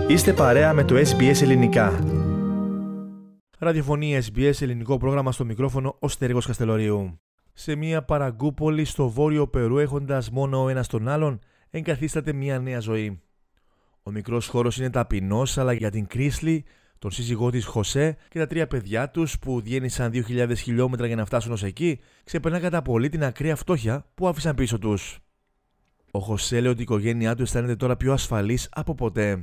Είστε παρέα με το SBS Ελληνικά. Ραδιοφωνία SBS ελληνικό πρόγραμμα, στο μικρόφωνο ο Στέργος Καστελωρίου. Σε μια παραγκούπολη στο βόρειο Περού, έχοντας μόνο ο ένας τον άλλον, εγκαθίσταται μια νέα ζωή. Ο μικρός χώρος είναι ταπεινός, αλλά για την Κρίσλι, τον σύζυγό της Χωσέ και τα 3 παιδιά τους που διένυσαν 2.000 χιλιόμετρα για να φτάσουν ως εκεί, ξεπερνά κατά πολύ την ακραία φτώχεια που άφησαν πίσω τους. Ο Χωσέ λέει ότι η οικογένειά του αισθάνεται τώρα πιο ασφαλής από ποτέ.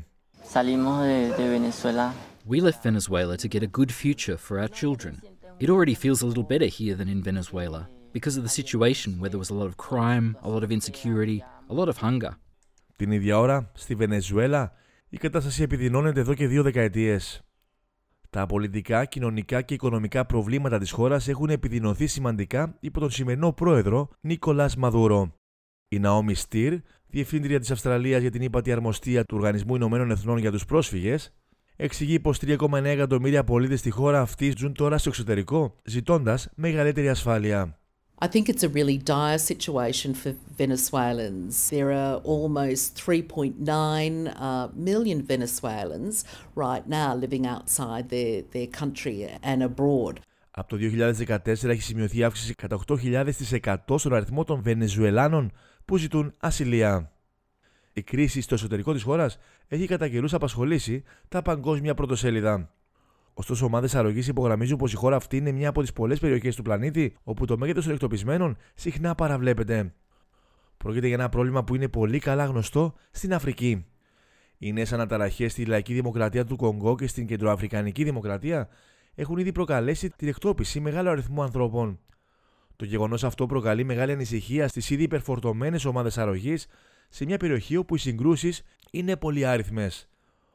We left Venezuela to get a good future for our children. It already feels a little better here than in Venezuela because of the situation where there was a lot of crime, a lot of insecurity, a lot of hunger. Την ίδια ώρα, στη Βενεζουέλα, η κατάσταση επιδεινώνεται εδώ και 2 δεκαετίες. Τα πολιτικά, κοινωνικά και οικονομικά προβλήματα της χώρας έχουν επιδεινωθεί σημαντικά υπό τον σημερινό πρόεδρο Νίκολας Μαδούρο. Η Ναόμι Στυρ, διευθύντρια της Αυστραλίας για την ύπατη αρμοστία του Οργανισμού Ηνωμένων Εθνών για τους Πρόσφυγες, εξηγεί πως 3,9 εκατομμύρια πολίτες στη χώρα αυτή ζουν τώρα στο εξωτερικό, ζητώντας μεγαλύτερη ασφάλεια. I think it's a really dire situation for Venezuelans. There are almost 3.9 million Venezuelans right now living outside their country and abroad. Από το 2014 έχει σημειωθεί αύξηση κατά 8.000% στον αριθμό των Βενεζουελάνων που ζητούν ασυλία. Η κρίση στο εσωτερικό της χώρας έχει κατά καιρούς απασχολήσει τα παγκόσμια πρωτοσέλιδα. Ωστόσο, ομάδες αρρωγής υπογραμμίζουν πως η χώρα αυτή είναι μια από τις πολλές περιοχές του πλανήτη όπου το μέγεθος των εκτοπισμένων συχνά παραβλέπεται. Πρόκειται για ένα πρόβλημα που είναι πολύ καλά γνωστό στην Αφρική. Οι νέες αναταραχές στη Λαϊκή Δημοκρατία του Κονγκό και στην Κεντροαφρικανική Δημοκρατία έχουν ήδη προκαλέσει την εκτόπιση μεγάλου αριθμού ανθρώπων. Το γεγονός αυτό προκαλεί μεγάλη ανησυχία στις ήδη υπερφορτωμένες ομάδες αρρωγής σε μια περιοχή όπου οι συγκρούσεις είναι πολυάριθμες.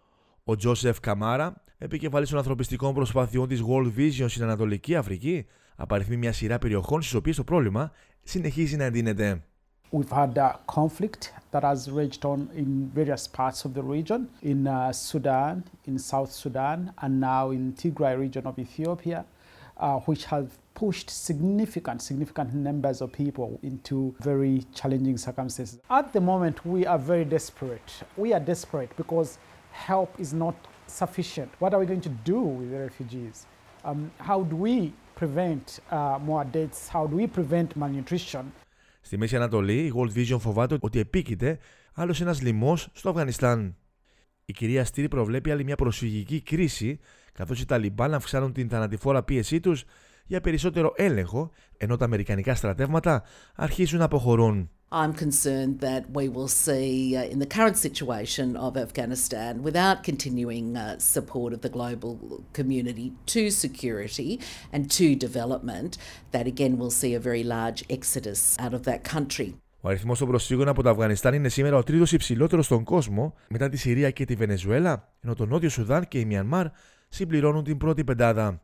Ο Τζόσεφ Καμάρα, επικεφαλής των ανθρωπιστικών προσπαθειών της World Vision στην Ανατολική Αφρική, απαριθμεί μια σειρά περιοχών στις οποίες το πρόβλημα συνεχίζει να εντείνεται. We've had conflict that has raged on in various parts of the region, in Sudan, in South Sudan, and now in Tigray region of Ethiopia, which have pushed significant numbers of people into very challenging circumstances. At the moment, we are very desperate. We are desperate because help is not sufficient. What are we going to do with the refugees? How do we prevent more deaths? How do we prevent malnutrition? Στη Μέση Ανατολή, η World Vision φοβάται ότι επίκειται άλλος ένας λοιμός στο Αφγανιστάν. Η κυρία Στήρη προβλέπει άλλη μια προσφυγική κρίση, καθώς οι Ταλιμπάν αυξάνουν την θανατηφόρα πίεσή τους για περισσότερο έλεγχο, ενώ τα αμερικανικά στρατεύματα αρχίζουν να αποχωρούν. I'm concerned that we will see in the current situation of Afghanistan, without continuing support of the global community to security and to development, that again we'll see a very large exodus out of that country. Ο αριθμός των προσφύγων από το Αφγανιστάν είναι σήμερα ο 3ος υψηλότερος στον κόσμο μετά τη Συρία και τη Βενεζουέλα, ενώ το Νότιο Σουδάν και η Μιανμάρ συμπληρώνουν την πρώτη πεντάδα.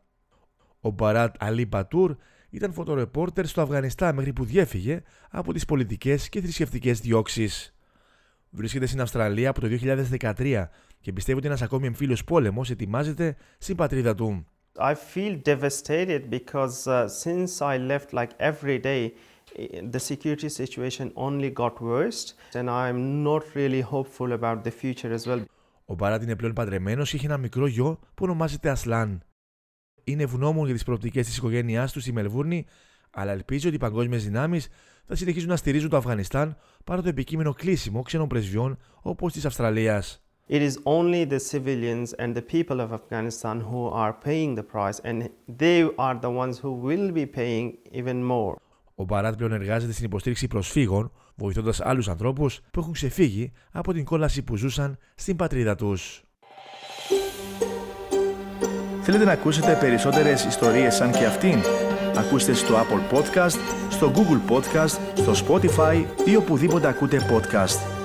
Ο Μπαράτ Αλί Μπατούρ ήταν φωτορεπόρτερ στο Αφγανιστάν μέχρι που διέφυγε από τις πολιτικές και θρησκευτικές διώξεις. Βρίσκεται στην Αυστραλία από το 2013 και πιστεύει ότι ένας ακόμη εμφύλιος πόλεμος ετοιμάζεται στην πατρίδα του. I feel devastated because since I left like every day the security situation only got worse and I'm not really hopeful about the future as well. Ο Μπαράτ είναι πλέον παντρεμένος και έχει ένα μικρό γιο που ονομάζεται Ασλάν. Είναι ευγνώμων για τις προοπτικές της οικογένειάς του στη Μελβούρνη, αλλά ελπίζει ότι οι παγκόσμιες δυνάμεις θα συνεχίζουν να στηρίζουν το Αφγανιστάν παρά το επικείμενο κλείσιμο ξένων πρεσβειών όπως της Αυστραλίας. It is only the civilians and the people of Afghanistan who are paying the price and they are the ones who will be paying even more. Ο Μπαράτ πλέον εργάζεται στην υποστήριξη προσφύγων, βοηθώντας άλλους ανθρώπους που έχουν ξεφύγει από την κόλαση που ζούσαν στην πατρίδα τους. Θέλετε να ακούσετε περισσότερες ιστορίες σαν και αυτήν? Ακούστε στο Apple Podcast, στο Google Podcast, στο Spotify ή οπουδήποτε ακούτε podcast.